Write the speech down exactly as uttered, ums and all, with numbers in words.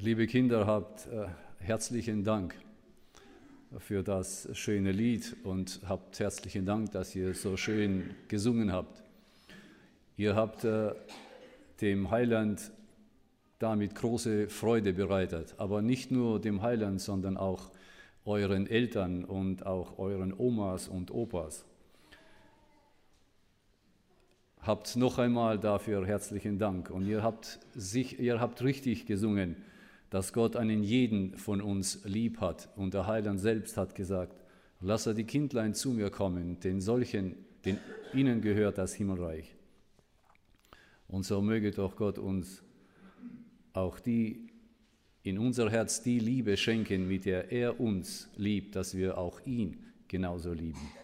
Liebe Kinder, habt äh, herzlichen Dank für das schöne Lied und habt herzlichen Dank, dass ihr so schön gesungen habt. Ihr habt äh, dem Heiland damit große Freude bereitet, aber nicht nur dem Heiland, sondern auch euren Eltern und auch euren Omas und Opas. Habt noch einmal dafür herzlichen Dank und ihr habt, sich, ihr habt richtig gesungen, dass Gott einen jeden von uns lieb hat. Und der Heiland selbst hat gesagt, lasse die Kindlein zu mir kommen, denn solchen, denn ihnen gehört das Himmelreich. Und so möge doch Gott uns auch die in unser Herz die Liebe schenken, mit der er uns liebt, dass wir auch ihn genauso lieben.